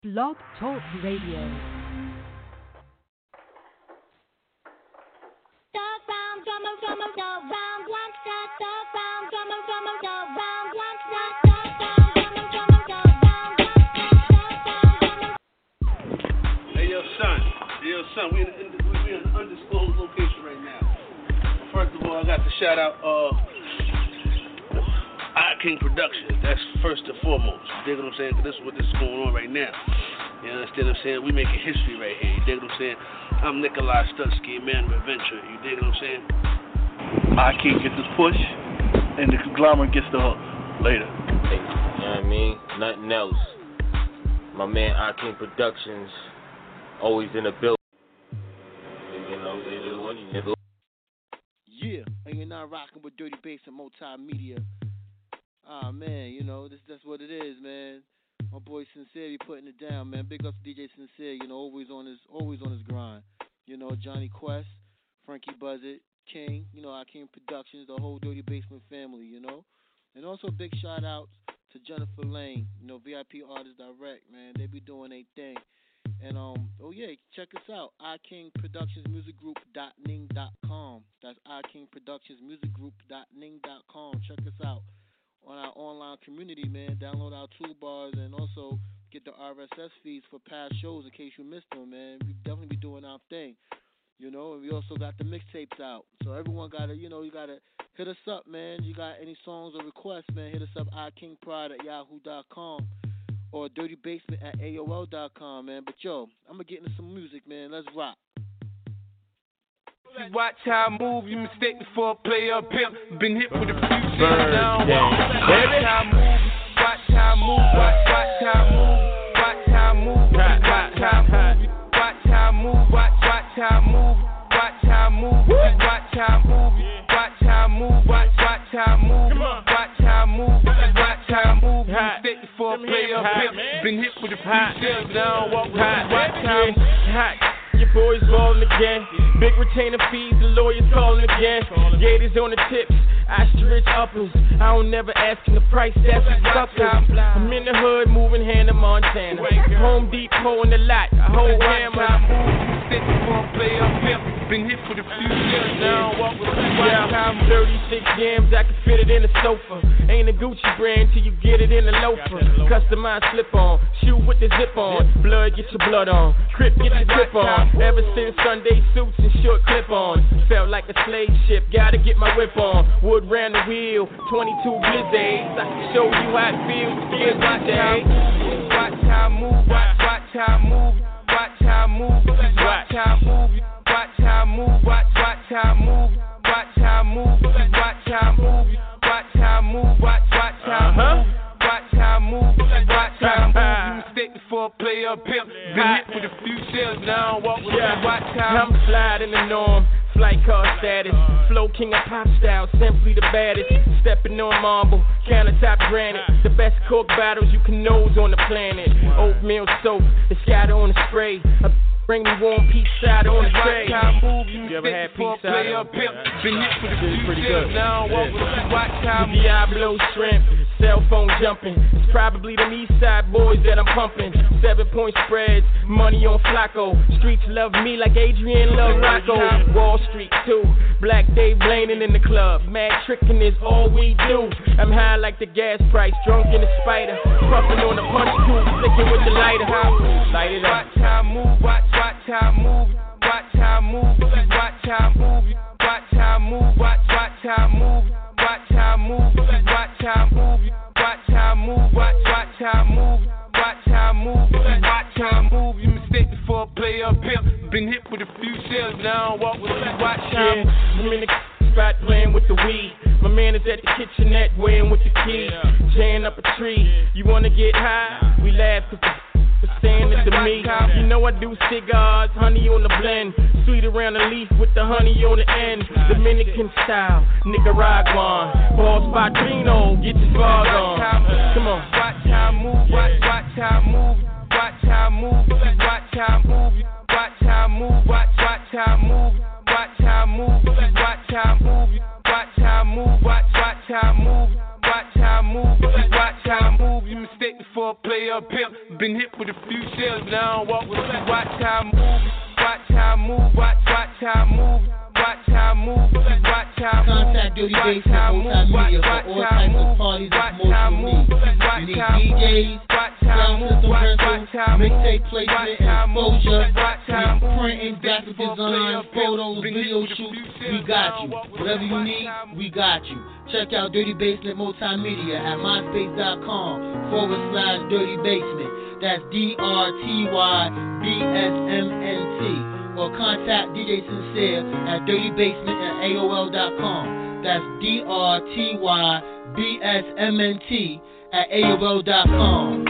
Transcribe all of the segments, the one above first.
Blog Talk Radio. Yo, son, we're in an undisclosed location right now. First of all, I got to shout out King Productions. That's first and foremost. You dig what I'm saying? Because this is going on right now. You understand what I'm saying? We making history right here. You dig what I'm saying? I'm Nikolai Stutsky, man of adventure. You dig what I'm saying? King gets his push, and the conglomerate gets the hook. Later. Hey, you know what I mean? Nothing else. My man King Productions, always in the building. Yeah, and you're not rocking with Dirty Bass and Multimedia. Man, you know, that's what it is, man. My boy Sincere be putting it down, man. Big up to DJ Sincere, you know, always on his grind. You know, Johnny Quest, Frankie Buzzard, King, you know, King Productions, the whole Dirty Basement family, you know. And also big shout outs to Jennifer Lane, you know, VIP Artists Direct, man. They be doing their thing. And check us out, ikingproductionsmusicgroup.ning.com. That's ikingproductionsmusicgroup.ning.com. Check us out on our online community, man. Download our toolbars and also get the RSS feeds for past shows in case you missed them, man. We definitely be doing our thing, you know. And we also got the mixtapes out, so everyone gotta, you gotta hit us up, man. You got any songs or requests, man? Hit us up ikingpride@yahoo.com. or dirtybasement@aol.com, man. But yo, I'm gonna get into some music, man. Let's rock. Watch how I move, you mistake me for a player pimp. Been hit with a few shit now. Watch how I move, watch how I move, watch how I move, watch how I move, watch how I move, watch how I move, watch how I move, watch how I move, watch how I move, watch how I move, watch how I move, watch how I move, watch how I move. You mistake me for a player pimp. Been hit with a few shells now. Watch how I move. Your boys ballin' again. Big retainer fees, the lawyers calling again. Gators on the tips, ostrich uppers. I don't never asking the price, that's a sucker. I'm in the hood, moving Hannah, Montana. Home Depot in the lot, a whole hammer. Been hit for the few years now. I'm 36 jams, I can fit it in a sofa. Ain't a Gucci brand till you get it in a loafer. Customized slip on, shoe with the zip on. Blood, get your blood on. Crip, get your grip on. Ever since Sunday suits and short clip on. Felt like a slave ship, gotta get my whip on. Wood round the wheel, 22 blizzards. I can show you how it feels. Watch how I move, watch how I move, watch how I move, watch how I move, watch how I move, watch how I move, watch how I move, watch how I move, watch how I move, watch how I move, watch how I move, watch how I move. You mistake me for a player pimp. Been hit with a few shells now. Watch how I'm sliding the norm. Flight car status, flow king of pop style, simply the baddest. Stepping on marble, countertop granite. The best cork battles you can nose on the planet. Oatmeal soap, the scatter on the spray. Bring me warm peach cider on the tray. You ever had peach cider? Been hit with a few pretty good. Now watch how Diablo shrimp, cell phone jumping. It's probably them East Side boys that I'm pumping. 7-point spreads, money on Flacco. Streets love me like Adrian love Rocco. Wall Street too, Black Dave Blainin' in the club. Mad trickin' is all we do. I'm high like the gas price, drunk in the spider. Puffin' on the punch tube, flicking with the lighter. Light it up. Watch how I move, watch how I move, watch how I move, watch how I move, watch how I move, watch how I move, watch how I move, watch how I move, watch how I move, watch how I move, watch how I move, watch how I move. You mistake me for a player pimp. Been hit with a few shells now. Watch how I move. I'm in the spot playing with the weed. My man is at the kitchenette weighing with the key. Jaying up a tree. You wanna get high? We laugh 'cause the saying it to me. You know I do cigars, honey on the blend. Sweet around the leaf with the honey on the end. Dominican style, Nicaraguan. Balls Padrino, get your fog on. Come on. Watch how I move, watch how I move, watch how I move, watch how I move, watch how I move, watch how I move, watch how I move, watch how I move, watch how I move, watch how I move, watch how I move, watch how I move. You mistake me for a player pimp. Been hit with a a few shells, but I don't walk with a few. Watch how I move, watch how I move, watch how I move. Watch how I move, watch how I move. Contact Dirty Basement Multimedia for all types of parties and promotional needs. You need DJs, sound system rental, mixtape placement and exposure. You need printing, graphic design, photos, video shoots. We got you. Whatever you need, we got you. Check out Dirty Basement Multimedia at myspace.com/Dirty Basement. That's DRTYBSMNT. Or contact DJ Sincere at dirtybasement@AOL.com. That's DRTYBSMNT@AOL.com.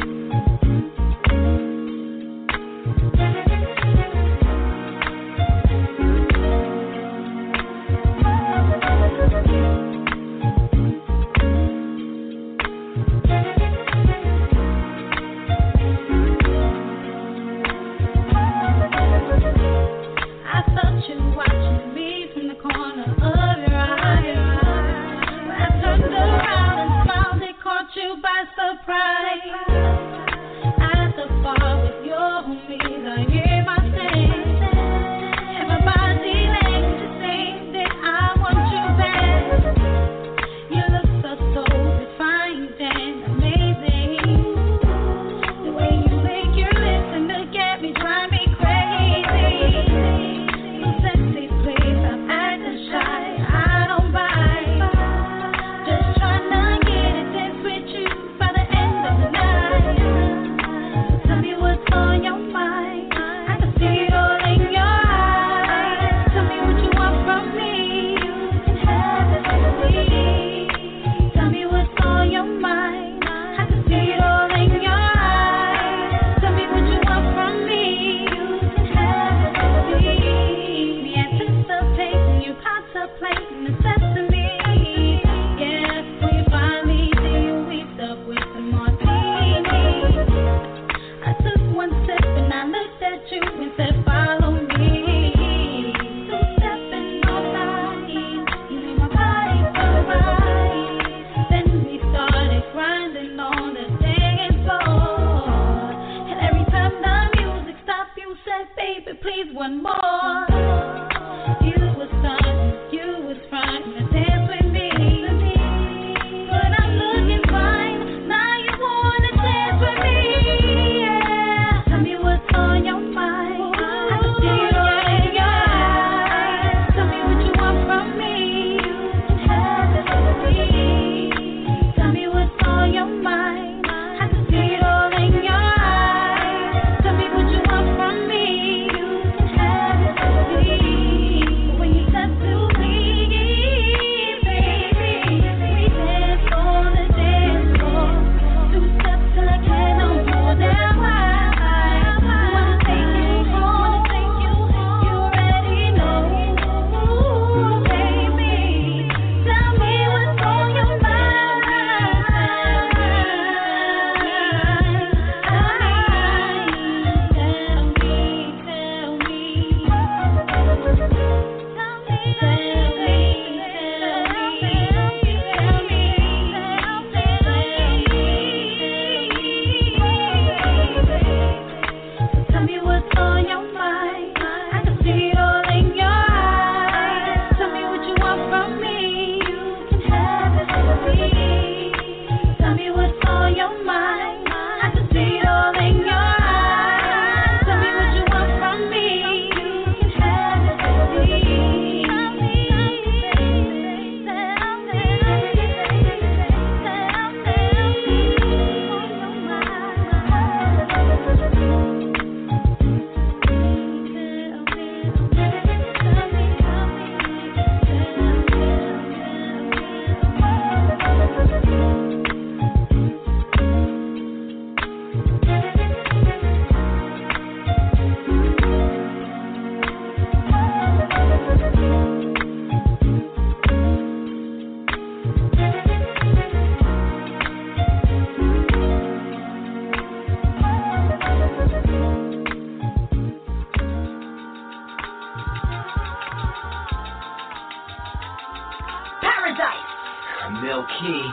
Mel Key.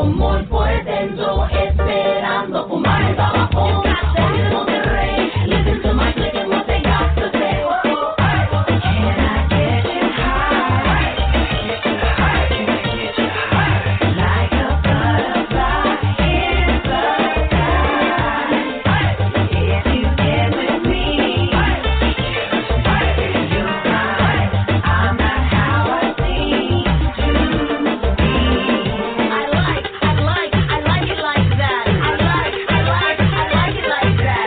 mucho muy fuerte, yo esperando fumar tabaco. Hoy en Monterrey, listen to my click and what they got to say. Can I get you high? Can I get you high? Like a butterfly in the sky. If you get with me, you'll find I'm not how I seem to be. I like it like that. I like it like that. I like it like that.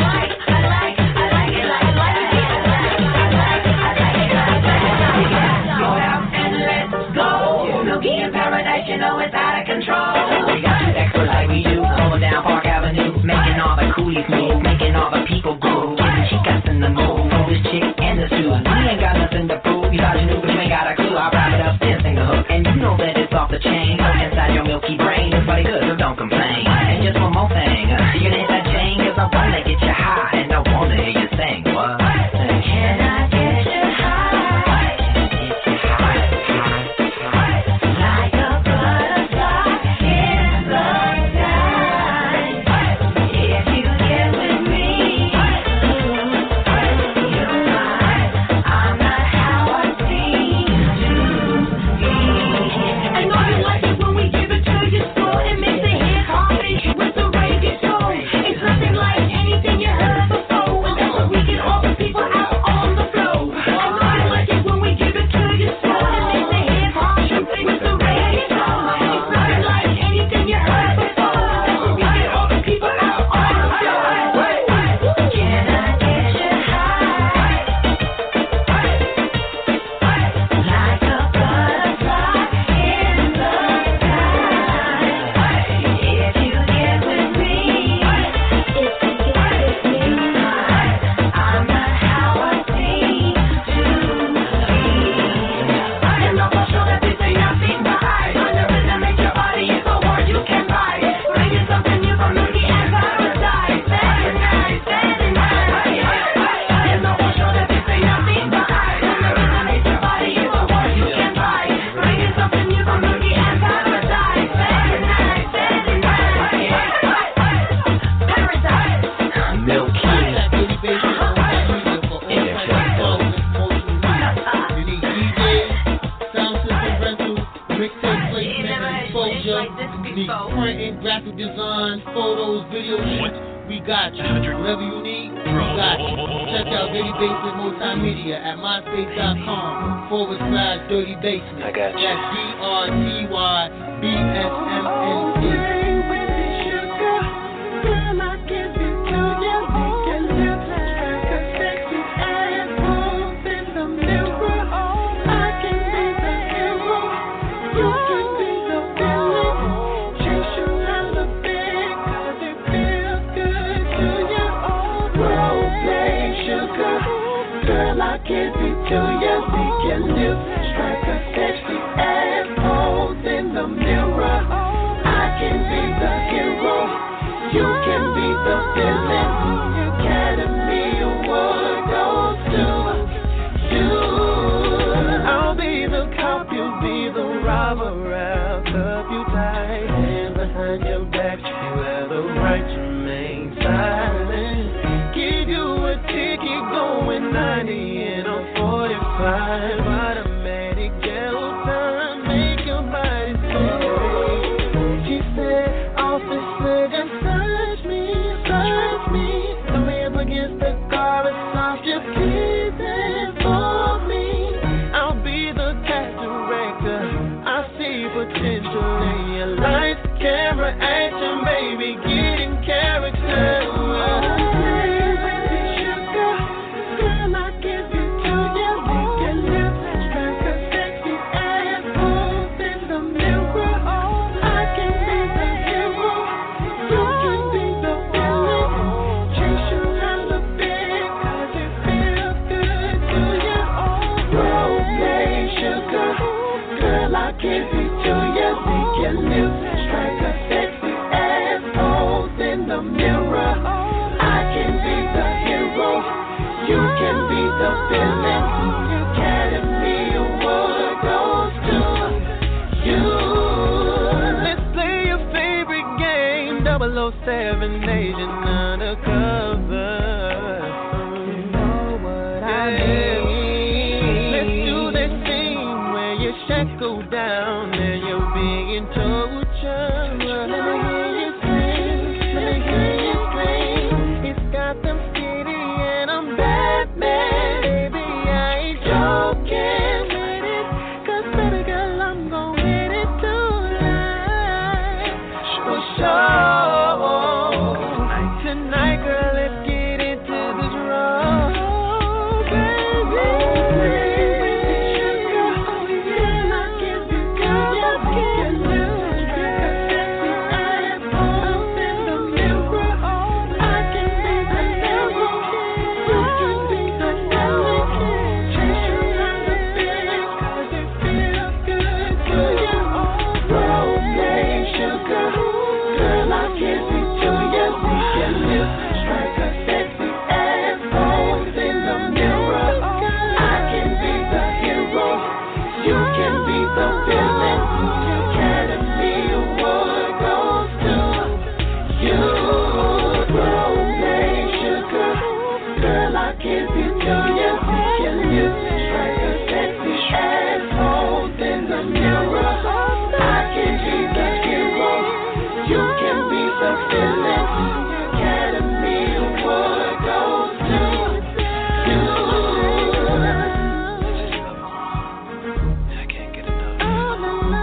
Go out and let's go. Milky in paradise, you know it's out of control. We got you extra like we do, going down Park Avenue, making all the coolies move, making all the people groove, getting chicas in the mood, for this chick and the suit. We ain't got nothing to prove, you thought you knew but you ain't got a clue. I'll wrap it up, then sing the hook, and you know that it's off the chain, so inside your milky brain, it's pretty good, so don't complain. And just one more thing, you can hit that chain, cause I wanna get you high, and I wanna hear you sing, what? Can I get you high? Like a butterfly in the sky. If you get with me, you'll find I'm not how I seem to be. I know you like it when we give it to you, so it makes the hip hop beat with the reggaeton. It's nothing like anything you heard before, and that's what we can offer people out on the floor. I know you like it when we give it to you, so it makes the hip hop beat with the reggaeton. It's nothing like anything you heard before, that's what we can offer people out on the floor. Can I get you high? Like a butterfly in the sky. If you get with me, I'm not how I seem to be. And no for sure that this ain't nothing but I. On the rhythm make your body is a word you can buy. Bringing something new from Milky and Paradise. Very nice, very nice. And no for sure that this ain't nothing but I. On the rhythm make your body is a word you can buy. Bringing something new from Milky and Paradise. Very nice, very nice. Paradise. You Milky. need DJs, sound system rental, mixtape placement, exposure. You need printing, graphic design, photos, video shoots. We got you. Whatever you need, we got you. Check out Dirty Basement Multimedia at myspace.com/Dirty Basement. I got you. That's DRTYBSMNT. Girl, I give it to you, we can live. Strike a sexy ass pose in the mirror. I can be the hero, you can be the villain. Academy Award goes to you. I'll be the cop, you'll be the robber. I'll cuff you tight, and behind your back, you have the right to remain silent. Give you a ticket going 90 in a 45. Automatic jail time, make your body say. She said, officer, just touch me. Throw me up against the car and stop your pleasing for me. I'll be the cat director. I see potential in your life. Camera action, baby, get in character. Give it to you, we can live. Strike a sexy ass pose in the mirror. I can be the hero, you can be the villain. Academy Award goes to you. Let's play 007 agent undercover. You know what I mean. Let's do that thing where you shackle down and you're being tortured. Let me hear you scream, let me hear you scream. It's got them skinny and I'm Batman. Baby, I ain't joking with it. 'Cause baby girl, I'm gon' hit it tonight. For sure. Tonight, girl, let's get into this road, baby. Girl, I can be good, I can do it. Sexy eyeballs in the mirror. I can be the hero. You can be the villain. Chase you around the bed 'cause it feels good to you. Role play, sugar. Girl, I can be to you. Strike a sexy ass pose in the mirror. I can be the hero. You can be the villain. Academy Award goes to you. Role play, sugar. Girl, I can be to you. Can you strike a sexy ass pose in the mirror? I can be the hero. You can be the villain. Academy Award goes to you. I can't get enough. I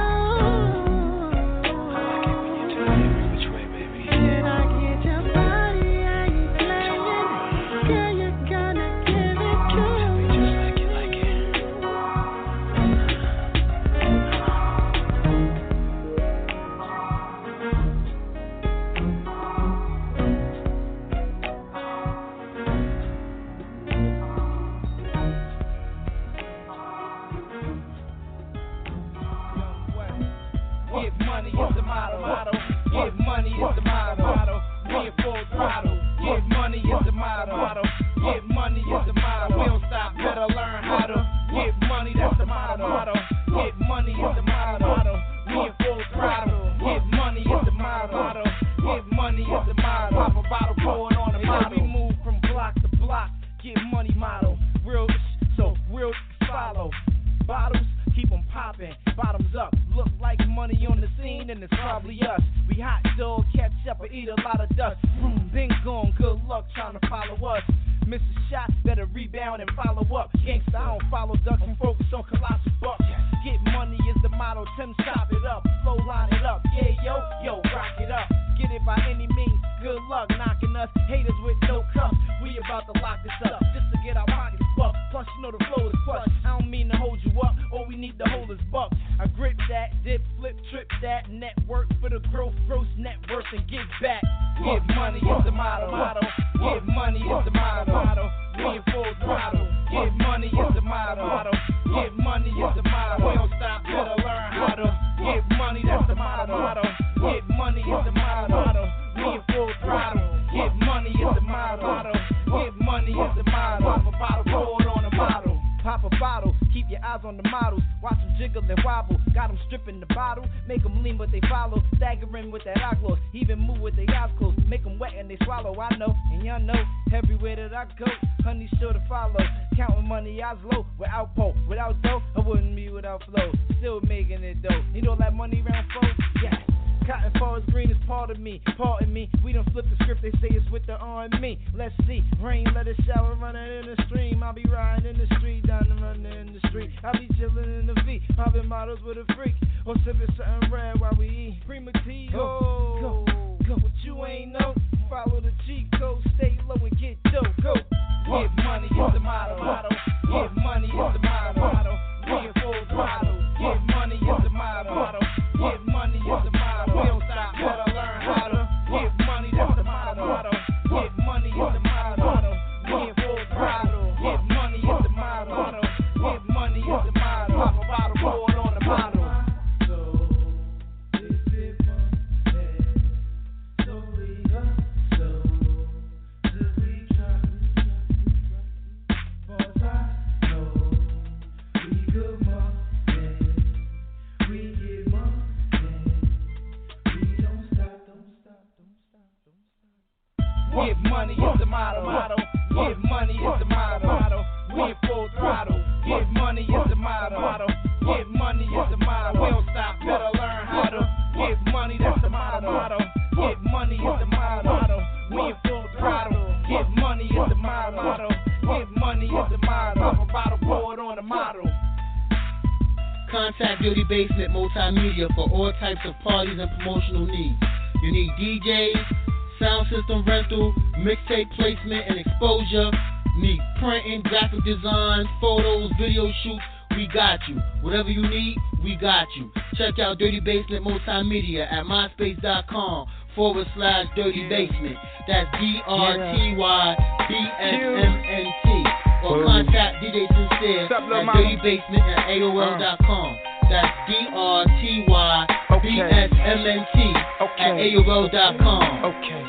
like it when you do it every which way, baby. When I get your body, I ain't playing. Girl, you gonna give it to me just like you like it. Get money is the motto. Get money is the motto. We in full throttle. Get money is the motto. Get money is the motto. We don't stop, better learn how to get money. That's the motto. Get money is the motto. We in full throttle. Get money is the motto. Get money is the motto. Pop a bottle, pour it on the bottle. We move from block to block. Get money motto. Real, so real follow. Bottles, keep them popping, bottoms up. Look like money on the scene, and it's probably us. We hot dog, catch up and eat a lot of dust. Been gone, good luck trying to follow us. Miss a shot, better rebound and follow up. Gangsta, I don't follow ducks and focus on colossal bucks. Get money is the motto, Tim chop it up, slow line it up. Yeah, yo, rock it up. Get it by any means, good luck knocking us. Haters with no cuffs, we about to lock this up. Just to get our pockets bucked, plus you know the flow is plush. I don't mean to hold you up, all we need to hold is buck. I grip that, dip, flip, trip that, network for the growth, gross net worth and give back. Get money is the motto. Get money is the motto. We in full throttle. Get money is the motto. Get money is the motto. We don't stop, better learn how to get money. That's the motto. Get money is the motto. We in full throttle. Get money is the motto. Get money is the motto. Pop a bottle, pour it on the bottle. Pop a bottle, keep your eyes on the models. Watch them jiggle and wobble. Got them stripping the bottle. Make them lean but they follow. Staggering with that eye gloss. Even move with their eyes closed. Make them wet and they swallow. I know, and y'all know. Everywhere that I go, honey sure to follow. Counting money, eyes low. Without pole, without dough, I wouldn't be without flow. Still making it dough. You know that money round folks? Yeah. Cotton forest green is part of me, pardon me. We don't flip the script, they say it's with the R&B. Let's see, rain, let it shower, running in the stream. I'll be riding in the street, down and running in the street. I'll be chilling in the V, popping models with a freak, or sipping something red while we eat. Prima tea, go, what you ain't know. Follow the G code, stay low and get dope, go. Get money is the motto. Get money is the motto. We in full throttle. Get money is the motto. Get money is the motto. We don't stop, better learn how to get money. That's the motto. Get money is the motto. We in full throttle. Get money is the motto. Get money is the motto. Pop a bottle, pour it on the bottle. So this is my Get money is the motto. Get money is the motto. We in full throttle. Get money is the motto. Get money is the motto. We don't stop, better learn how to get money. That's the motto. Get money is the motto. We in full throttle. Get money is the motto. Get money is the motto. I'm about to board on the model. Contact Dirty Basement Multimedia for all types of parties and promotional needs. You need DJs, sound system rental, mixtape placement and exposure. Need printing, graphic design, photos, video shoots. We got you. Whatever you need, we got you. Check out Dirty Basement Multimedia at myspace.com/Dirty Basement. That's DRTYBSMNT. Or contact DJ Sincere at Dirty Basement at AOL.com. That's DRTYBSMNT at AOL.com. Okay.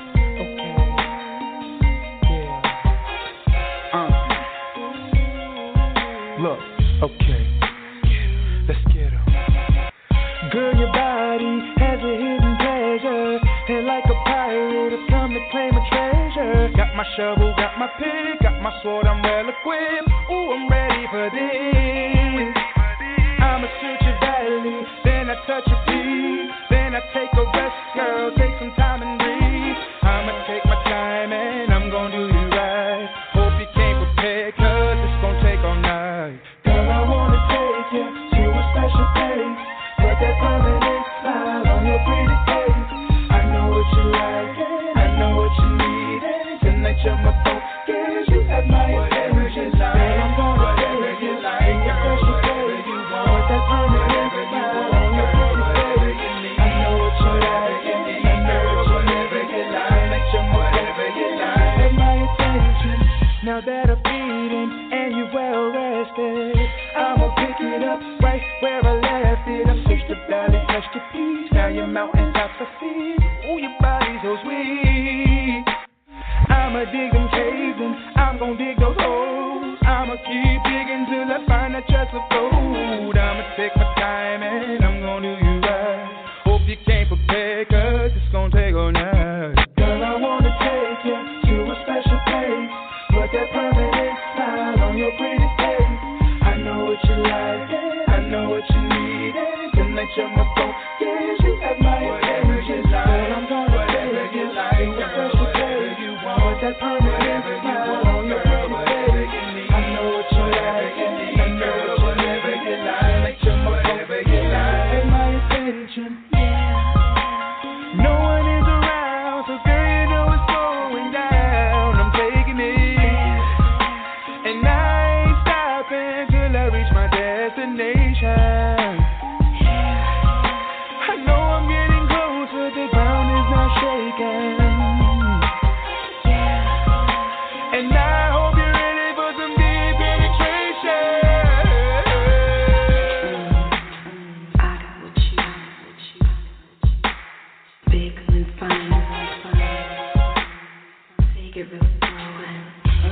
Look, okay, let's get 'em. Girl, your body has a hidden pleasure, and like a pirate, I've come to claim a treasure. Got my shovel, got my pick, got my sword, I'm well equipped. Ooh, I'm ready for this. I'ma search your valley, then I touch your peak, then I take a rest, girl, take some time and breathe. I'ma take my time and I'm gonna do you right. Hope you came prepared, 'cause it's gonna take all night. Girl, I wanna take you to a special place, put that permanent smile on your pretty face. I know what you like, and I know what you need, and tonight you're my focus. You have my attention, and I'm gonna take you to a special place, put that permanent smile on your pretty face. I know what you like, and I know what you need, tonight you're my focus. Have my attention. Now that I'm feeding and you're well rested, I'ma pick it up right where I left it. I searched the valley, touched the peaks, now your mountaintops I see. Ooh, your body's so sweet. I'ma dig them caves and I'm gon' dig those holes. I'ma keep digging till I find a chest of gold. I'ma take my time and I'm gon' do you right. Hope you came prepared, 'cause it's gon' take all night. Girl, I wanna take you to a special place, put that permanent smile on your pretty face. I know what you like, I know what you need, and tonight you're my focus. You have my attention, but I'm gonna take you to a special place, put that permanent smile on your pretty face. I know what you like, and I know what you need, tonight you're my focus. Have my attention. No one is around, so girl, you know it's going down. I'm taking it, and I ain't stopping till I reach my destination. I know I'm getting closer, the ground is not shaking. And I hope you're ready for some deep penetration. I got what you big and fine. Take it real slow and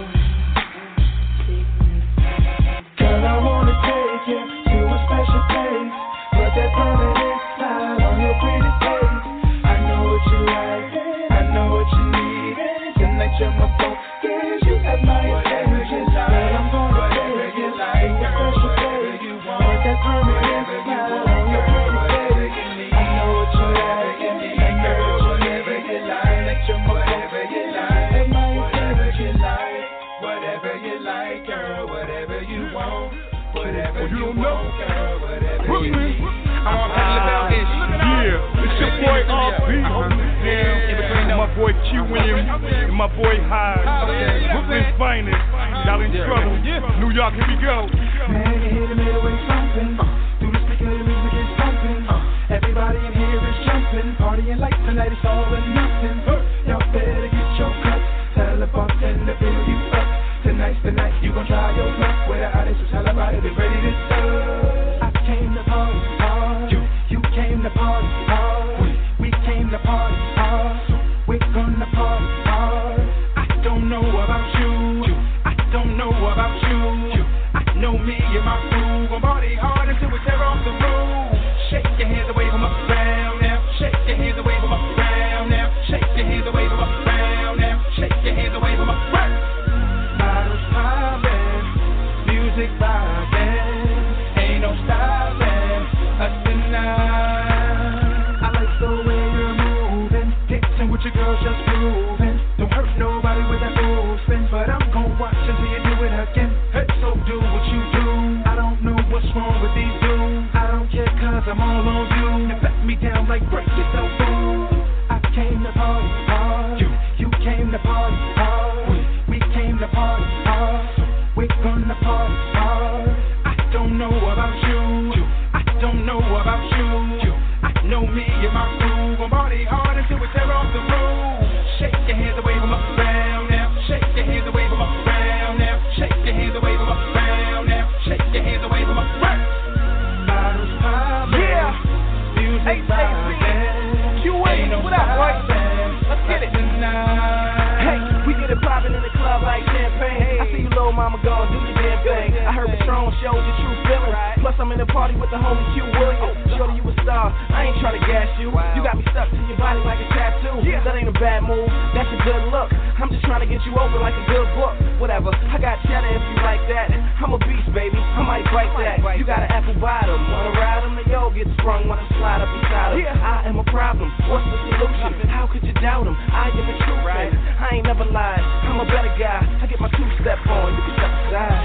big and fine. Girl, I wanna take you to a special place, put that permanent smile on your pretty face. I know what you like, I know what you need, and tonight you're my focus. You have my attention, but I'm gonna take you to a special place, put that permanent smile on your pretty face. I know what you like, and I know what you need, tonight you're my focus. Have my attention, whatever you like, girl, whatever you want. Whatever you don't know, girl, whatever you need. I'm on about this. Yeah, it's your boy RP. My boy Q Williams and my boy Hyde. Brooklyn's finest. Y'all in trouble. New York, here we go. Man, you hear the middle way something. Through the speaker, the music is pumping. Everybody in here is jumping. Partying like tonight, it's all or nothing. Y'all better get your cups. Tell the bartender to fill you up. Tonight's the night, you gon' try your luck. Where the hottest is hella body, be ready to serve. I came to party hard. You came to party hard. We came to party hard. We're gonna party hard. I don't know about you. I don't know about you. I know me and my crew gon' party hard until we tear off the roof. Shake your hands away from around now. Shake your hands away from around now. Shake your hands away from around now. Shake with your girl just moving. Don't hurt nobody with that old spin, but I'm gon' watch until you do it again. Hey, so do what you do. I don't know what's wrong with these dudes. I don't care 'cause I'm all on you. You back me down like break yourself fool. I came to party hard. You came to party hard. We came to party hard. We're gonna party hard. I don't know about you. I don't know about you. I know me and my crew gon' party hard until we tear off the roof. Shake your hands and wave 'em up around now. Shake your hands and wave 'em up around now. Shake your hands and wave 'em up around now. Shake your hands and wave 'em up around. Bottles poppin', yeah. Music poppin'. Q8, what up, boy? Let's get it. Hey, we get it poppin' in the club like champagne. I see you, little mama, gon' do your damn thing. I heard Patron showed your true feelings. Plus, I'm in the party with the homie Q Williams. Shorty, you a star. I ain't tryna gas you. You got me stuck to your body like a tattoo. That ain't a bad move. That's a good look. I'm just tryna get you open like a good book. Whatever. I got cheddar if you like that. I'm a beast, baby. I might bite that. You got an apple bottom. Wanna ride him? The yo get sprung. Wanna slide up inside him? I am a problem. What's the solution? How could you doubt him? I am the truth, man. I ain't never lied. I'm a better guy. I get my two-step on. You can step aside.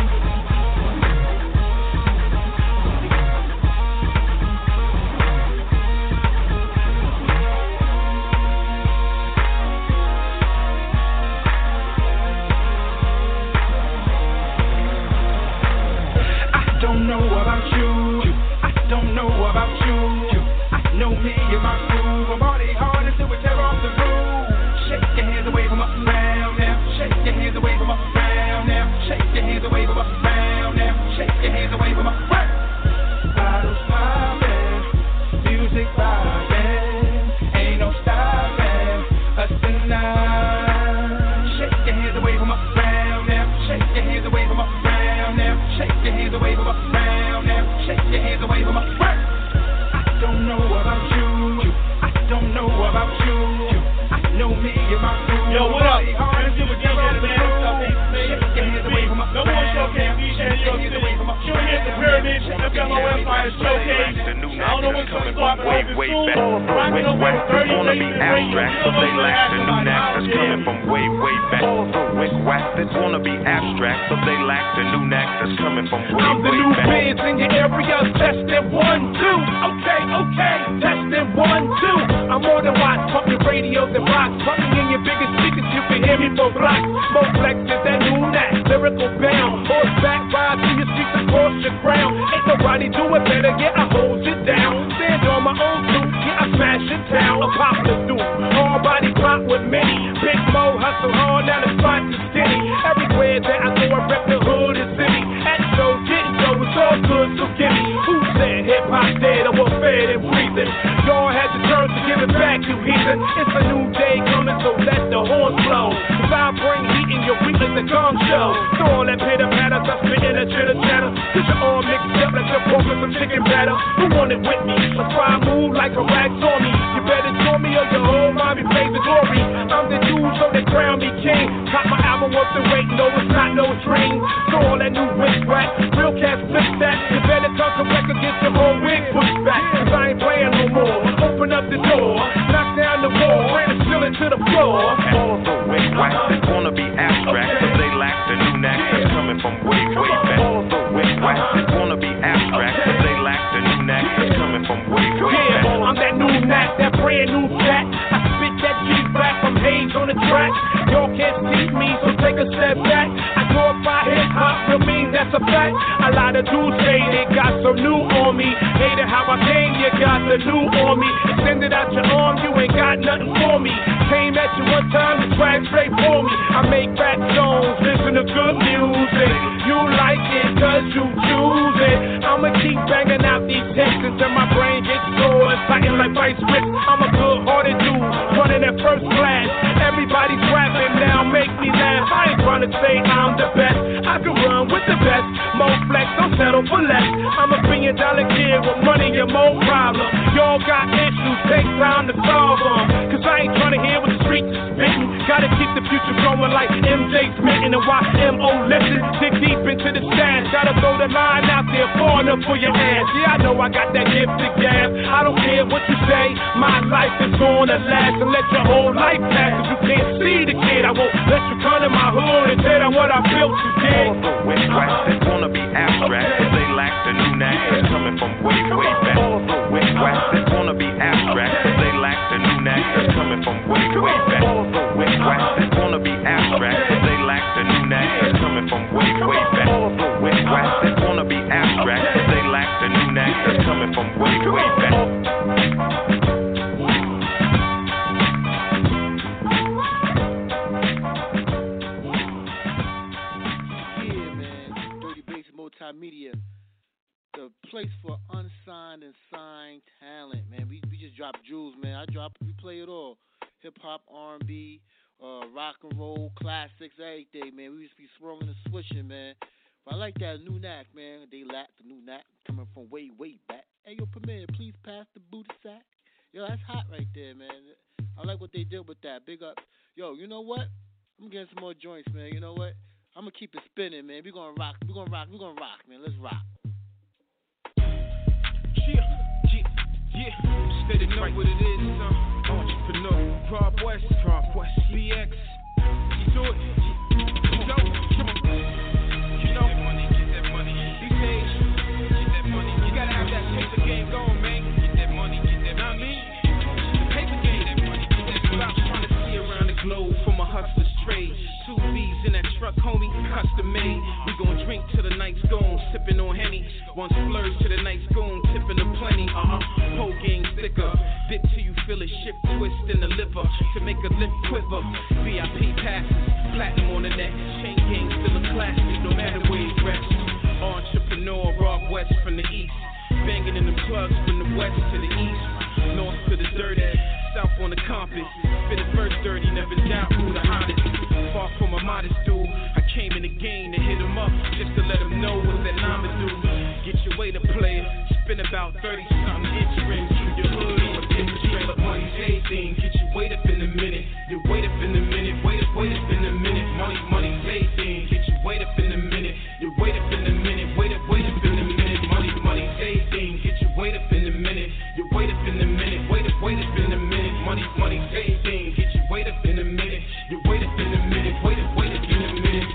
I don't know about you. I don't know about you. I know me and my crew. I'm party hard until we tear off the roof. Shake your hands and wave 'em up around now. Shake your hands and wave 'em up around now. Shake your hands and wave 'em up around now. Shake your hands and wave 'em up around. Bottles poppin', music poppin', ain't no stoppin' us tonight. Shake your hands and wave 'em up around now. Shake your hands and wave 'em up around now. Shake your hands and wave 'em up around now. Shake your hands and wave 'em up around. I don't know about you. I don't know about you. I know me and my crew. Yo, what up? Let's do it again, man. No more showcase, DJ, New York City. You're here at the Pyramid, FMO Empire Showcase. I don't know what's going to start, but way back. Rockin' over 30 days abstract, so they lack the new knack that's coming from way back. Wick whack, they wanna be abstract, so they lack the new knack that's coming from way back. I'm the new Benz in your area, testing 1, 2. Okay, testing 1, 2. I'm on the watch, pumping radios and rocks, pumping in your biggest speakers, you can hear me for blocks. More flex is that new knack, lyrical bound. Horseback ride to your streets across your ground. Ain't nobody do it better, yeah, I hold it down. Stand on my own too, yeah, I smash it down. A popular dude, hard body pop with many. Big Mo hustle hard, now the spot is steady. Everywhere that I go, I rep the hood and city. At shows, getting show, it's all good, so give me. Who said hip-hop dead, or we're fed and breathing? Y'all had the turn to give it back, you heathen. It's a new day coming, so let the horns blow. Cause I bring heat in your weakness and gun show. So all that pitter-patter, I spit in a chitter-chatter. Cause you're all mixed up like you're pork with some chicken batter. Who want it with me? Let's try move like a rag on me. You better join me or your whole mommy plays the glory. I'm the dude, so they crown me king. Got my album worth the wait, no, it's not no dream. So all that new wig whack, real cats flip that. You better come correct or get your whole wig pushed back. Cause I ain't playing no more. Open up the door, knock down the wall, ran the ceiling to the floor. All the wick whack, they wanna be abstract, so they lack the new knack that's coming from way back. All the wick whack, they wanna be abstract, so they lack the new knack that's coming from way back. I'm that new knack, that brand new cat. I spit that G-back from Hayes on the track. Y'all can't see me, so take a step back. I glorify hip-hop, real mean, that's a fact. A lot of dudes say they got some new on me. Hated how I came, you got the new on me. Extended out your arm, you ain't got nothing for me. Came at you one time, you swag straight for me. I make rap songs, listen to good music. You like it cause you choose it. I'ma keep banging out these texts until my brain gets sore and fighting like vice grip. I'm a good-hearted dude, running at first class. Everybody's rapping now, make me laugh. I ain't trying to say I'm the best. I can run with the best. More flex, don't settle for less. I'm $1 billion kid with money and more problems. Y'all got issues, take time to solve them. Cause I ain't trying to hear what the streets is spitting. Gotta keep the future going like MJ Smith and YMO listen. Dig deep into the stash. Gotta throw the line out there, far enough for your ass. Yeah, I know I got that gift to gab. I don't care what you say, my life is gonna last. ass and let your whole life pass. If you can't see the kid, I won't let you come to my hood and tell them what I built you did. All the wet rats that wanna be abstract, cause they lack the new knack that's coming from way, way back. All the wet rats that wanna be abstract, cause they lack the new knack that's coming from way, way back. All the wet rats that wanna be abstract, cause they lack the new knack that's coming from way, way back. All the wet rats that wanna be abstract, cause they lack the new knack that's coming from way, way back. Media, the place for unsigned and signed talent, man. We just drop jewels, man. We play it all. Hip hop, R&B, rock and roll, classics, everything, man. We just be swirling and swishing, man. But I like that new knack, man. They lack the new knack coming from way, way back. Hey, yo, Premier, please pass the booty sack. Yo, that's hot right there, man. I like what they did with that. Big up. Yo, you know what? I'm getting some more joints, man. You know what? I'm gonna keep it spinning, man. We're gonna rock, man. Let's rock. Yeah. Steady know what it is, entrepreneur. Rob West, BX. You do it. You know. Get that money. These days, get that money. You gotta have that paper game going, man. Get that money. Know what I mean? The paper game. Get that money. About trying to see around the globe from a hustler's trade. 2 B's in that truck, homie, custom made. We gon' drink till the night's gone, sippin' on Henny. One splurge till the night's gone, tippin' a plenty. Whole gang sticker, dip till you feel it, ship twist in the liver to make a lip quiver. VIP passes, platinum on the neck. Chain gang still a classic, no matter where you rest. Entrepreneur, Rob West from the east, banging in the clubs from the west to the east, north to the dirty, south on the compass. Spit it first dirty, never doubt who the hottest. Far from a modest dude, I came in the game to hit him up, just to let him know what that llama do. Get your way to play, spin about 30-something inch rims through your hood on a big trailer. Money's everything, get your weight up in a minute. Your weight up in a minute, weight up in a minute. Money's everything, get your weight up in a minute. Your weight up in a minute, weight up in a minute. Money's everything, get your weight up in a minute. Your weight up in a minute, weight up in a minute. Money's everything, get your weight up in a minute. Your weight up in a minute, weight up in a minute.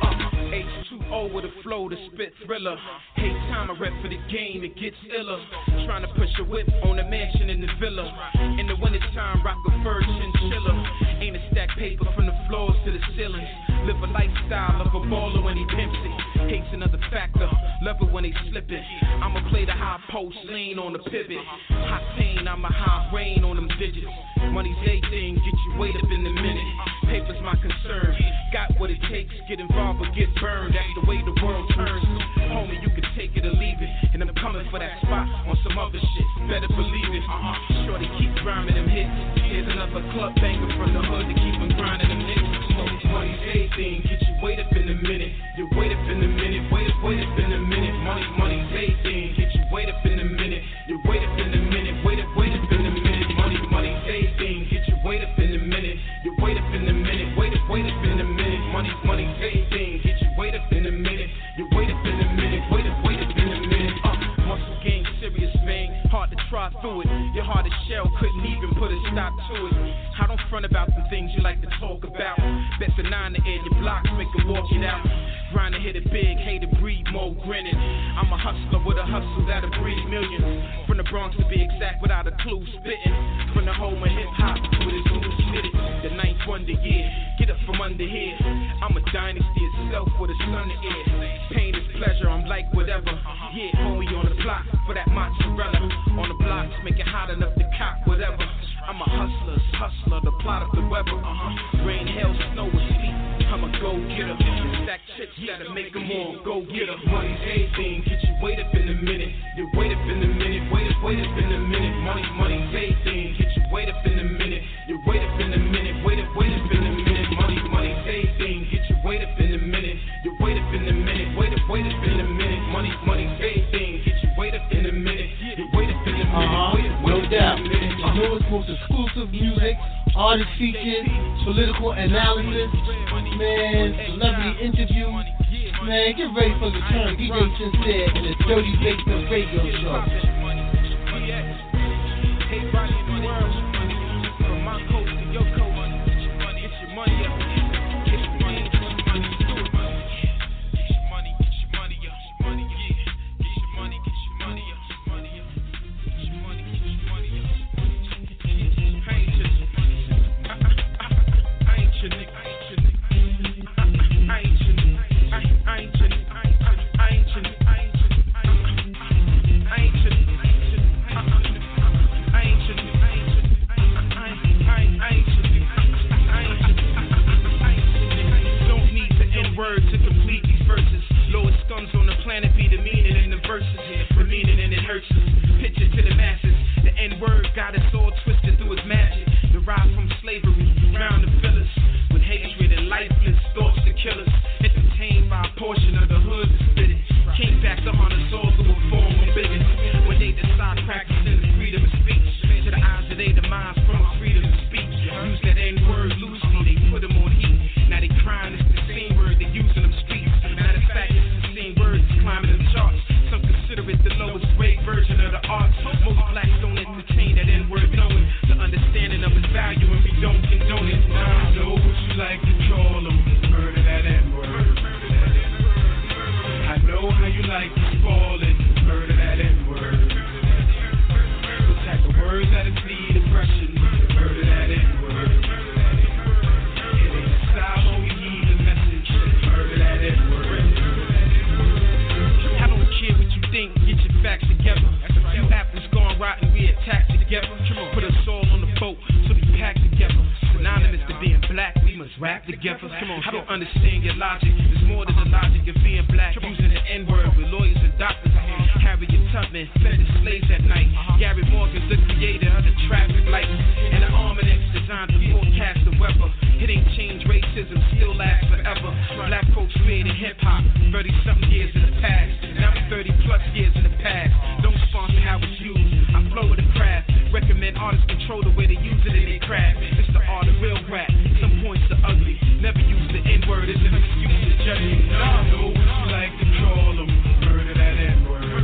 H2O with a flow to spit thriller. Hate time I rep for the game, it gets iller. Trying to push a whip on a mansion in the villa. In the wintertime, rock a fur chinchilla. Ain't a stack paper from the floors to the ceilings. Live a lifestyle of a baller when he pimps it. Hate's another factor, love it when they slippin'. I'ma play the high post, lean on the pivot. Hot pain, I'm a high rain on them digits. Money's everything, get your weight up in a minute. Paper's my concern, got what it takes, get involved or get burned. That's the way the world turns. Homie, you can take it or leave it, and I'm coming for that spot on some other shit, better believe it. Shorty keep rhyming them hits. Here's another club banger from the hood to keep them grinding them hits. Money's everything, get your weight up in a minute. Your weight up in a minute, weight up in a minute. Money's everything, get your weight up in a minute. Your weight up in a minute, weight up in a minute. Money's everything, get your weight up in a minute. Your weight up in a minute, weight up in a minute. Money's everything, get your weight up in a minute. Your weight up in a minute, weight up in a minute. Muscle game serious, man. Hard to try through it. Your heart is shell, couldn't even put a stop to it. I don't front about the things you like to talk about. Bet the 9 to air your blocks, make them walk it out. Grind to hit it big, hate to breathe, more grinning. I'm a hustler with a hustle that'll breed millions. From the Bronx to be exact, without a clue, spitting. From the home of hip hop, with his moves fitted. The 9th wonder year, get up from under here. I'm a dynasty itself with a son to ear. Pain is pleasure, I'm like whatever. Yeah, homie on the block for that mozzarella. On the blocks, make it hot enough to cop whatever. I'm a hustler, the plot of the weather. Rain, hail, snow, or sleet. I'm a go-getter. Stack chips that'll make them all go-getter. Money's everything, get your weight up in a minute. Your weight up in a minute, weight up in a minute. Money's everything, get your weight up in a minute. Your weight up in a minute, weight up in a minute. Money's everything, get your weight up in a minute. Your weight up in a minute, weight up in a minute. Money's everything, get your weight up in a minute. Your weight up in a minute, No doubt. The newest, most exclusive music, artist features, political analysis, man, celebrity interview. Man, get ready for the turn. DJ Sincere and the Dirty Basement Radio Show. Everybody in the world, from my coast to rap together. Come on, I don't understand your logic. There's more to the logic of being black, using the N-word with lawyers and doctors. Harriet Tubman fed the slaves at night. Gary Morgan's the creator of the traffic lights and the armaments designed to forecast the weather. It ain't changed, racism still lasts forever. Black folks created hip-hop 30-something years in the past. Now I'm 30-plus years in the past. Don't sponsor how it's used. I flow with the craft. Recommend artists control the way they use it in their craft. It's the art of real rap. Some points are ugly. Never use the N-word as an excuse to judge me. I know what you like to call them. Murder that N-word.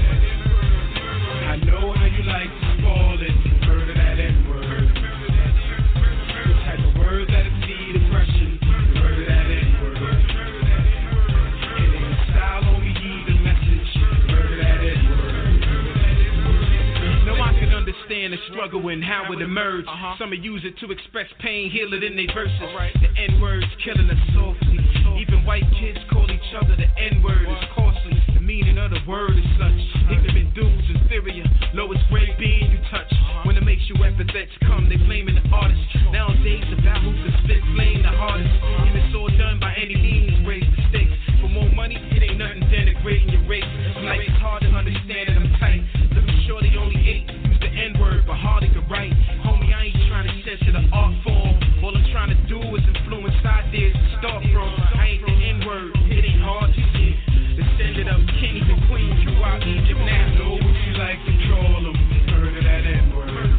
I know how you like to spoil it. Murder that N-word. The type of word that'll see depression. Murder that N-word. And in the style only heed the message. Murder that N-word. Now I can understand the struggle and how it emerged. Some use it to express pain, heal it in their verses. The N-word's killing us softly. Even white kids call each other the N-word. It's costly. The meaning of the word is such. Ignorant dudes, inferior, lowest grade being you touch. When it makes you epithets come, they blaming the artist. Nowadays, about who can spit flame the hardest. And it's all done by any means, raise the stakes. For more money, it ain't nothing denigrating your race. Life is hard to understand and I'm tight. To be sure they only use the N-word, but hardly could write. Homie, I ain't trying to censor the art form. All I'm trying to do is influence ideas to start from. I ain't the N-word, it ain't hard to get. Descended of kings and queens throughout Egypt now. Know what you like to call them. Murder that N-word.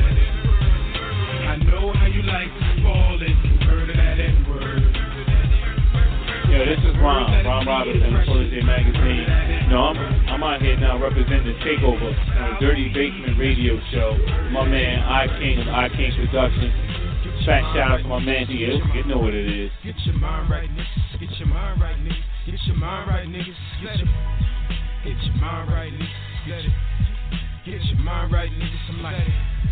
I know how you like to spoil it. Murder that N-word. Yo, this is Ron Robinson of Protege Magazine. No, I'm out here now representing the Takeover on the Dirty Basement Radio Show. My man I King of I King Productions. Fat shout out to my man D. You know what it is. Get your mind right, niggas. Get your mind right, niggas. Get your mind right, niggas. Get your mind right, niggas. Get your mind right, niggas. I'm like,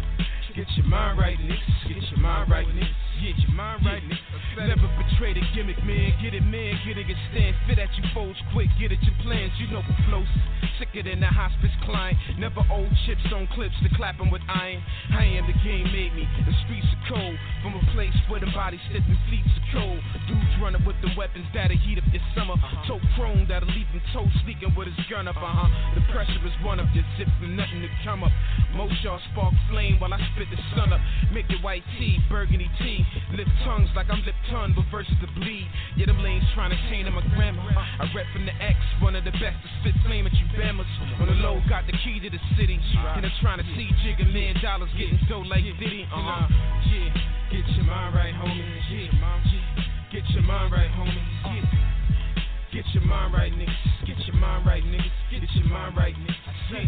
get your mind right, niggas. Get your mind right, niggas. Get your mind right, niggas. Never betray the gimmick, man. Get it, man. Get it, stand. Fit at you foes quick. Get it, your plans. You know who flows. Sicker than a hospice client. Never old chips on clips to clap 'em with iron. I am the game made me. The streets are cold. From a place where the bodies sit and feet are cold. Dudes running with the weapons that'll heat up your summer. Toe chrome that'll leave him toe sneaking with his gun up. The pressure is one up. Your zip for nothing to come up. Most y'all spark flame while I spit the sun up. Make your white tea, burgundy tea. Lift tongues like I'm lip tongue, but versus the bleed. Yeah, them lanes trying to chain my grammar. I rep from the X, one of the best to spit flame at you bammers. On the low, got the key to the city. And I'm trying to see jigger $1 million getting dough like Diddy. Yeah, get your mind right, homie. Yeah, get your mind right, homie. Yeah. Get your mind right, niggas. Get your mind right, niggas. Get your mind right, niggas. Yeah.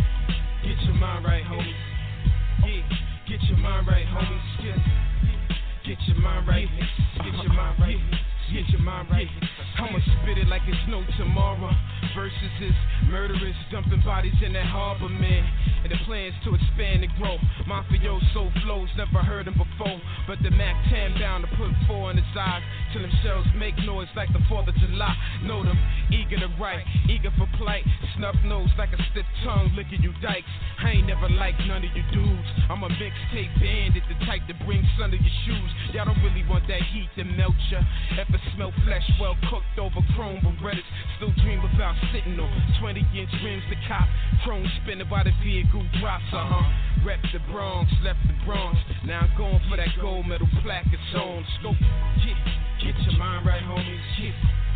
Get your mind right, homies. Yeah. Get your mind right, homies. Yeah. Get your mind right, niggas. Get your mind right. Get your mind right. I'ma spit it like it's no tomorrow. Versus is murderers dumping bodies in that harbor, man. And the plans to expand and grow. Mafioso flows, never heard them before. But the Mac 10 bound to put 4 in his eyes. Till them shells make noise like the 4th of July. Know them, eager to write, eager for plight. Snub nose like a stiff tongue, licking you dykes. I ain't never liked none of you dudes. I'm a mixtape bandit, the type that brings sun to your shoes. Y'all don't really want that heat to melt ya. Ever smell flesh well cooked over chrome Berettas? Still dream about sitting on 20-inch rims to cop. Chrome spinning while the vehicle drops, Rep the Bronx, left the Bronx. Now I'm going for that gold medal plaque, it's on scope. Yeah, get your mind right, homies. Yeah.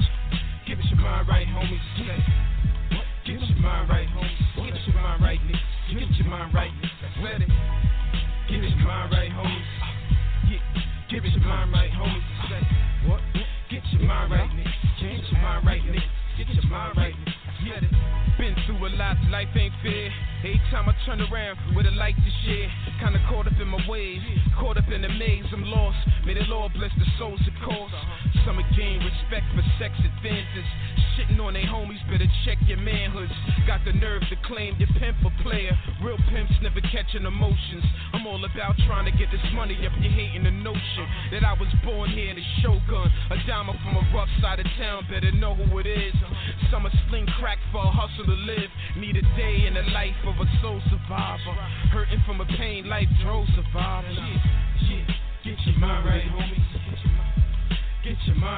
Get your mind right, homies. Yeah. Get your mind right, homies. Get your mind right, niggas. Get your mind right, niggas. Let it. Get your mind right, homies. Yeah. Get your mind right, homies. What? Get your mind right, niggas. Get your mind right, niggas. Get your mind right, niggas. Get it. Been through a lot, life ain't fair. Every time I turn around with a light to share. Kinda caught up in my ways, caught up in the maze, I'm lost. May the Lord bless the souls it costs. Some gain respect for sex advances. Shitting on they homies, better check your manhoods. Got the nerve to claim your pimp a player. Real pimps never catching emotions. I'm all about trying to get this money up. You hating the notion that I was born here the Shogun. A diamond from a rough side of town, better know who it is. Some a sling crack for a hustle to live. Need a day in the life of a soul survivor. Hurting from a pain life drove survivor. Yeah, get your mind right, homies.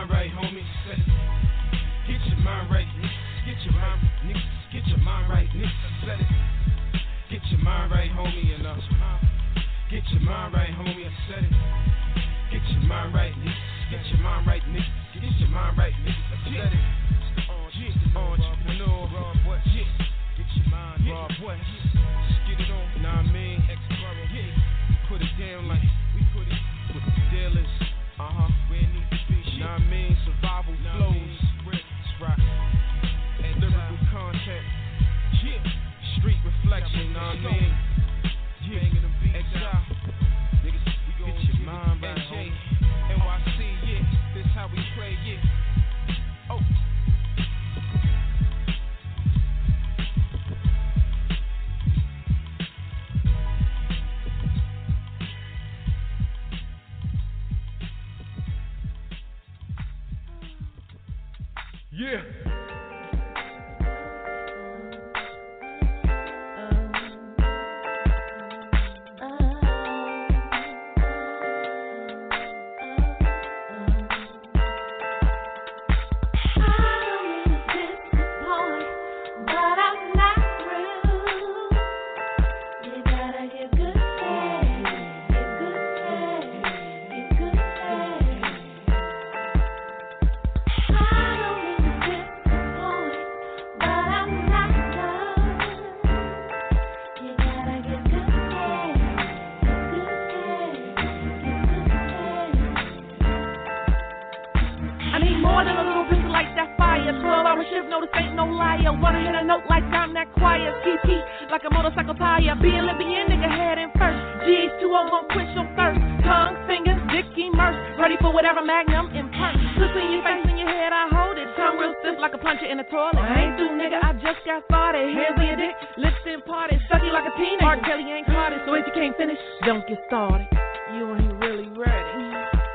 mind right, homie. Get your mind right, niggas. Get your mind, niggas. Get your mind right, niggas. Get your mind right, homie, and get your mind right, homie. I said it. Get your mind right, niggas. Get your mind right, niggas. Get your mind right, niggas. I said it. Entrepreneur, raw boy. Yeah. Get your mind raw boy. Just get it on. Nah, I mean, ex-brother. Yeah. Put it down like we put it with the dealers. Where it needs to be. Nah, I mean, survival flows. That's right. And lyrical content. Yeah. Street reflection. Nah, I mean, yeah. Exile. Niggas, we gon' get your mind right. NYC, yeah. This how we play, yeah. Oh. Yeah. Don't get started. You ain't really ready.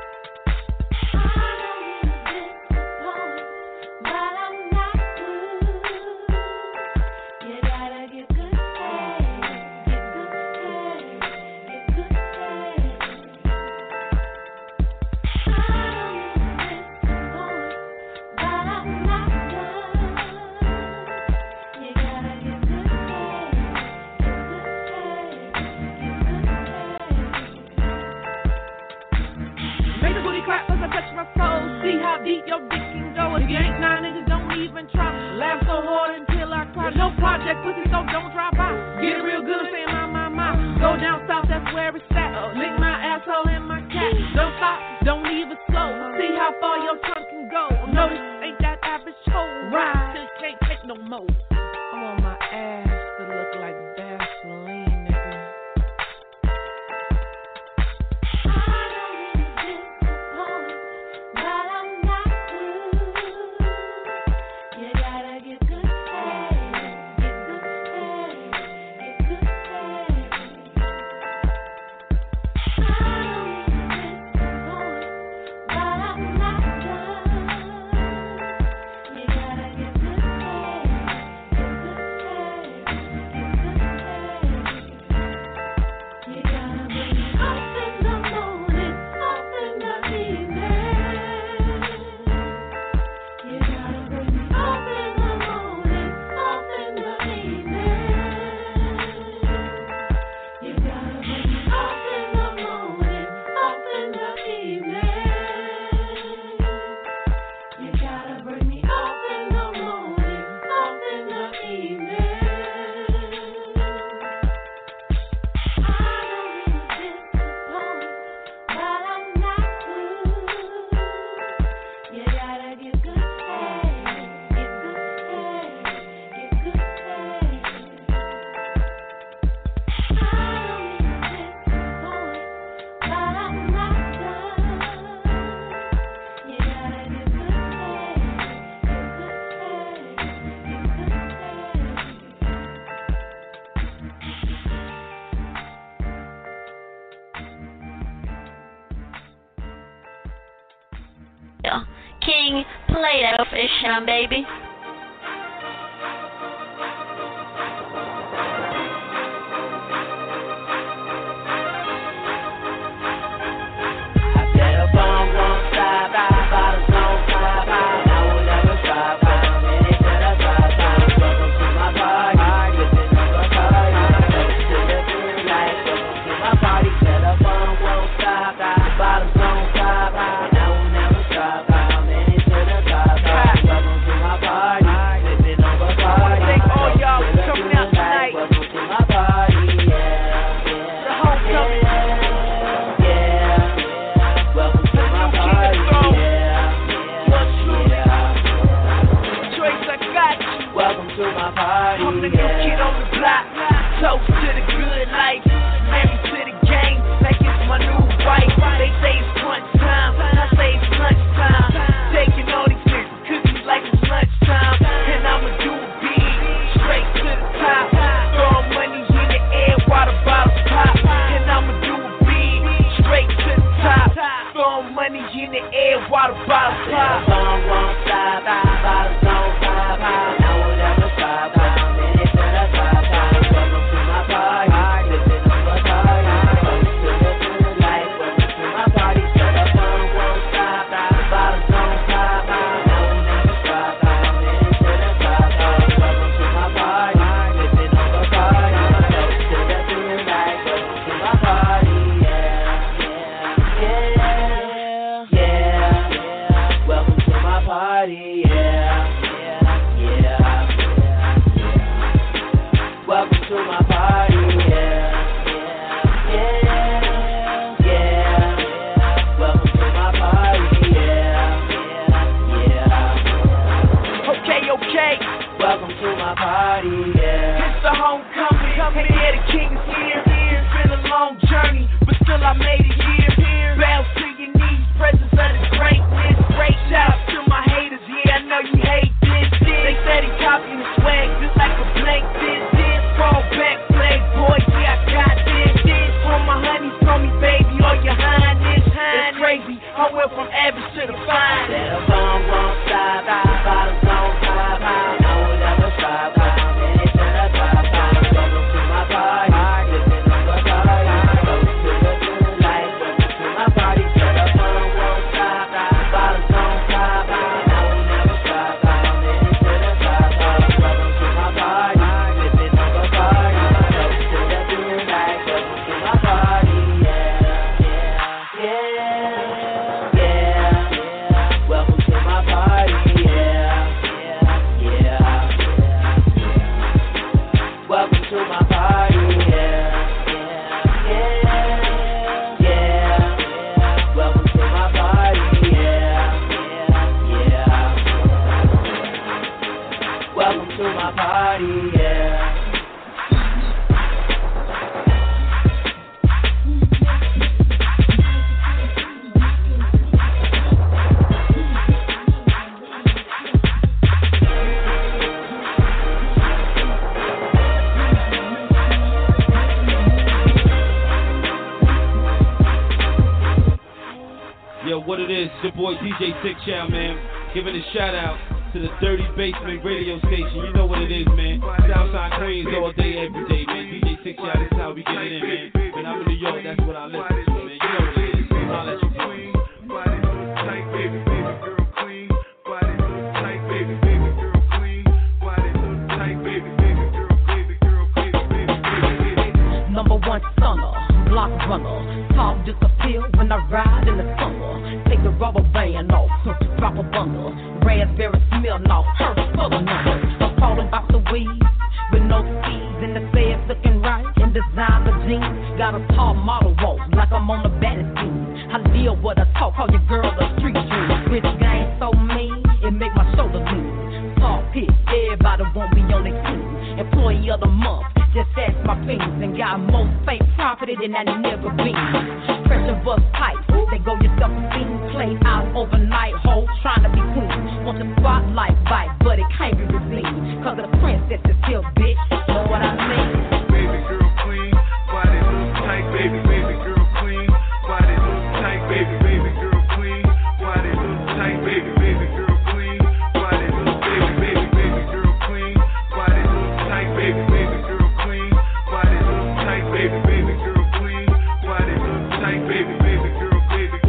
King, play that fish, baby. I bet a bomb one side, bottles on money in the air while the bottles pop. Bomb won't stop, bottles don't pop. No one ever stop. Minutes to the top. Welcome to my party. Living on the party. Welcome to the life. Welcome to my party. So the bomb won't stop. Bottles don't pop. No one ever stop. Minutes to the top. Welcome to my party. Living on the party. Welcome to the life. Welcome to my party. Welcome to my party, Welcome to my party, Welcome to my party, Okay. Welcome to my party, It's the homecoming. And yeah, the king is here. It's been a long journey, but still I made it here. Bow to your knees, presence of the greatness. Great shout out to my haters. Yeah, I know you hate this. They said he copying the swag just like a blank this. Fall back, playboy. Yeah, I got this. All my honeys told me, baby, all your highness. It's crazy. I went from average to the fine. the bomb won't stop, bottles don't pop. No one ever stop. Minutes to the top. Welcome to my party. Living on the party. Welcome to the life. Welcome to my party. So the bomb won't stop. Bottles don't pop. No one ever stop. Minutes to the top. Welcome to my party. Living on the party. Welcome to the life. Welcome to my party. Welcome to my party, Welcome to my party, Welcome to my party, Welcome to my party, Yo, what it is, your boy DJ Sick Chow, man. Giving a shout out to the Dirty Basement radio station. You know what it is, man. Southside Queens all day, every day, man. DJ Sick Chow, this is how we get it in, man. When I'm in New York, that's what I listen to, man. You know what it is. I'll let you know. Number one stunner, block runner. Talk disappear when I ride in the summer. Take the rubber band off, drop a bundle. Raspberry smell off, her full of numbers. I'm calling about the weeds with no seeds in the feds looking right. In designer jeans, got a tall model walk like I'm on the baddest team. I deal with a talk, call your girl a street dream. Rich gang so mean, it make my shoulder lean. Tall pitch, everybody won't be on their team. Employee of the month. Just ask my fingers and got more fake property than I never been. Pressure bust tight, they go yourself a scene. Play out overnight, hoes trying to be queen. Want the spotlight bite, but it can't be redeemed. Cause of the princess is here, bitch. Know what I mean? Baby girl clean, body look tight. Baby girl clean, body look tight. Baby girl clean, body look tight. Baby girl clean, body look baby girl clean, body look tight. Baby girl. Baby girl clean, body look tight. Baby girl.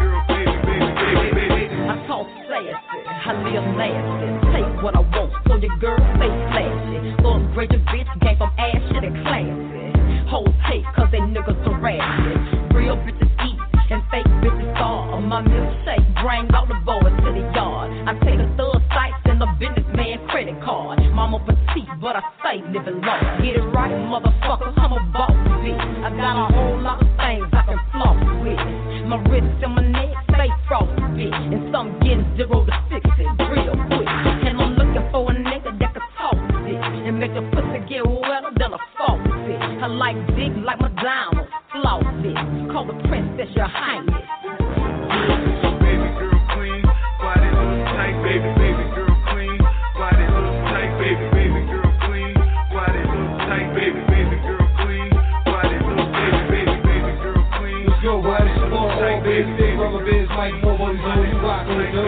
I talk sassy, I live nasty. Take what I want, so your girl stay flashy. Lord great bitch, came from ass shit and classy. Hoes hate cause they niggas harassy. Real bitches eat and fake bitches starve. My milkshake bring all the boys to the yard. I take the thug sites and the businessman credit card. Mama petite, but I stay living large. Get it right, motherfucker, I'm a boss bitch. I got a whole lot of things I can floss with. My wrist and my neck stay frosty, bitch. And some getting 0 to 60 real quick. And I'm looking for a nigga that can talk to it and make a pussy get wetter than a faucet. I like big like my diamonds, floss it. Call the princess your highness. Baby girl clean, body look tight. Baby girl clean, body look tight. Baby girl clean, body look tight. Baby girl clean, body look baby girl clean. Let's go, buddy. All baby, big rubber bands like Momo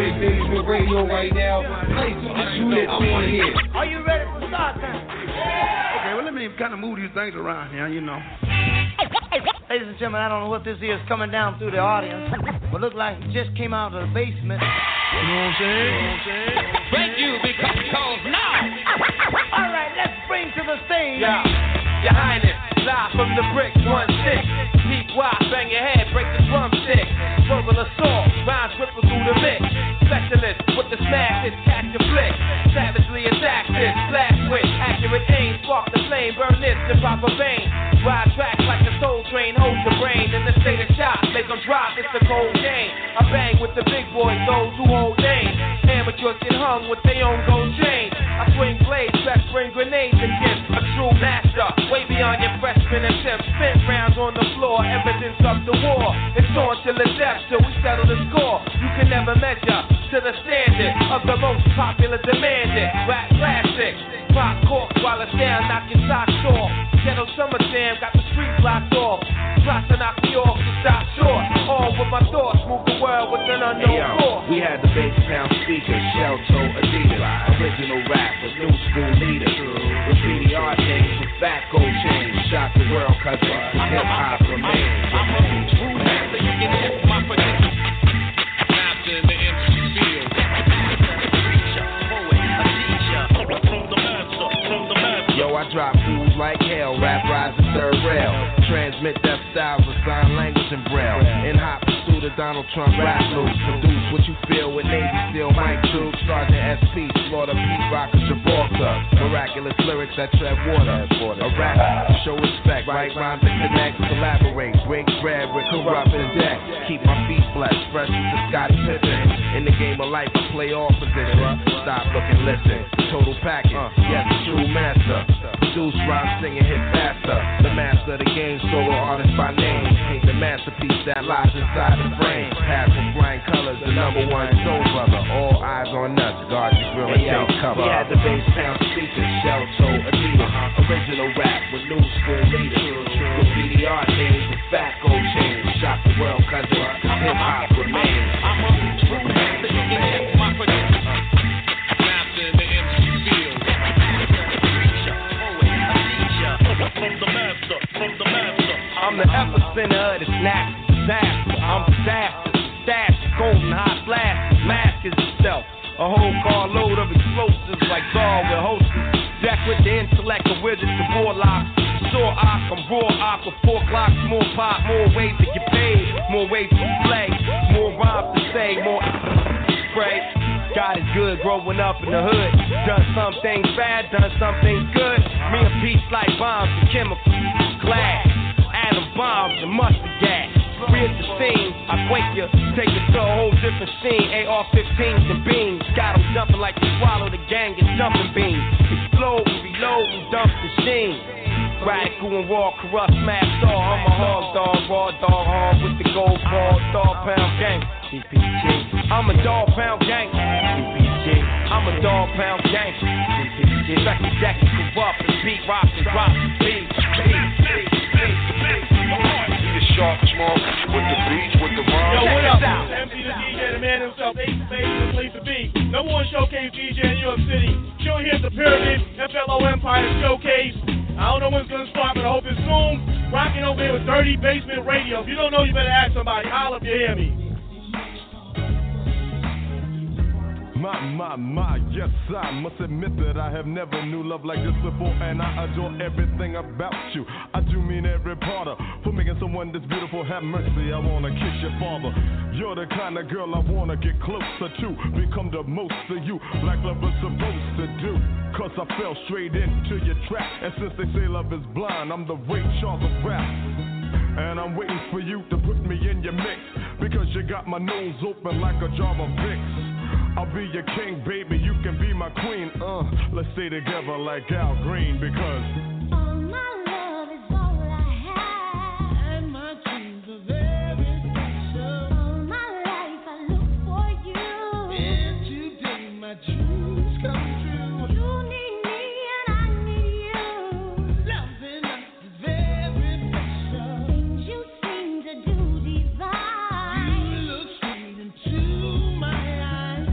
dirty basement radio right now. Play some of you that we want to hear. Are you ready for start time? Okay, well, let me kind of move these things around here, you know. Ladies and gentlemen, I don't know what this is coming down through the audience, but look like it just came out of the basement. You know what I'm saying? Thank you, because now. All right, let's bring to the stage. Yeah, Your Highness, live from the brick 1-6. Deep wide, bang your head, break the drumstick. Verbal assault, rhymes ripple through the mix. Specialist with the smash, it's catch your flick. Savagely attack this, blast with accurate aim. Spark the flame, burn this in proper vein. Ride tracks like a soul train, hold your brain in the state of shock. Make them drop, it's a cold game. I bang with the big boys, those who hold names. Amateurs get hung with their own gold chain. I swing blades, best bring grenades and gifts. A true master, way beyond your freshman attempts. Spent rounds on the floor, evidence of the war. It's on till the death, till we settle the score. You can never measure to the standard of the most popular demanded rap classic. Pop corks while it's down, knocking socks off. Ghetto summer jam, got the street blocked off. Tries to knock me off to stop short. All with my thoughts, move the world with an unknown force. We had the bass pound speaker, shell toe Adidas. Original rap with new school leaders. Graffiti art names with fat gold chains. Shock the world cause hip hop remains. I'm a true master, you can hit my prediction. Master in the MC field. Preacher, poet, a teacher. From the master. Yo, I drop fools like hell, rap rising third rail. Transmit death styles of sign language and braille. In hot pursuit of Donald Trump rap loops. Produce what you feel with Navy SEAL Mike Troops. Sergeant SP, Slaughter, Pete Rocker, Gibraltar. Miraculous lyrics that tread water. A rap, show respect, write rhymes that connect, collaborate, break bread with corrupt and deck. Keep my feet blessed, fresh as the Scottie Pippen. In the game of life, I play all positions. Stop, look, and listen. Total package, yes, true master. Produce, rhyme, singing, hit faster. The master of the game, solo artist by name. Paint the masterpiece that lies inside the frame. Half from flying colors, the number one soul brother. All eyes on us, guard your grill and take cover. We had the bass pound speaker, shell toe Adidas. Original rap with new school leaders. Graffiti art names with fat gold chains. Shock the world cause hip hop remains. I'm a true master, you can hit my prediction. Master in the MC field. Preacher, poet, a teacher. From the master. I'm the epicenter of the snap disaster. I'm disaster, stash, golden hot blast, mask is itself. A whole carload of explosives like Saul with hostess. Deck with the intellect of wizards, the warlocks. Sore ock, I'm raw ock with 4 clocks, more pop, more ways to get paid, more ways to play, more rhymes to say, more spray. God is good growing up in the hood. Done some things bad, done some things good. Me and peace like bombs and chemicals, glass, atom bombs and mustard gas. Read the scene, I quake you, take you to a whole different scene. AR-15s and beams, got them jumping like you swallow the gang and jumping beans. Explode and reload and dump the sheen. Radical and raw, corrupt, smash all. I'm a hog dog, raw dog, hog with the gold ball, dog pound gang. DPG. I'm a dog pound gang. DPG. I'm a dog pound gang. DPG. Second deck, corrupt and beat, rock and drop the beat. Sharp smoke with the beats, with the rhymes. Yo, what up? MC the DJ, the man himself, Ace Space, the place to be. Number one showcase DJ in New York City. Show here at the Pyramid, FLO Empire Showcase. I don't know when it's gonna start, but I hope it's soon. Rocking over here with Dirty Basement Radio. If you don't know, you better ask somebody. Holla if you hear me. My, yes, I must admit that I have never knew love like this before, and I adore everything about you. I do mean every part of for making someone this beautiful. Have mercy, I wanna kiss your father. You're the kind of girl I wanna get closer to, become the most of you, like love is supposed to do. Cause I fell straight into your trap, and since they say love is blind, I'm the Ray Charles of rap. And I'm waiting for you to put me in your mix, because you got my nose open like a jar of Vicks. I'll be your king, baby, you can be my queen. Let's stay together like Al Green, because all my love is all I have, and my dreams are very special. All my life I look for you, and today my dreams come true. You need me and I need you. Loving us is very special. Things you seem to do divine. You look straight into my eyes.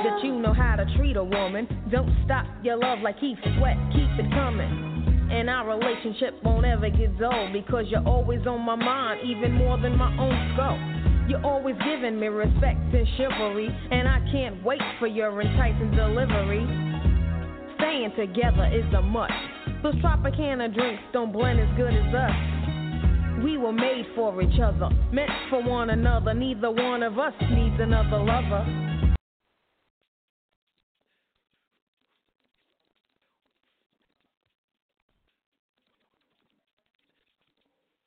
that you know how to treat a woman. Don't stop your love like Heath Sweat, keep it coming. And our relationship won't ever get old, because you're always on my mind, even more than my own skull. You're always giving me respect and chivalry, and I can't wait for your enticing delivery. Staying together is a must. Those Tropicana drinks don't blend as good as us. We were made for each other, meant for one another. Neither one of us needs another lover.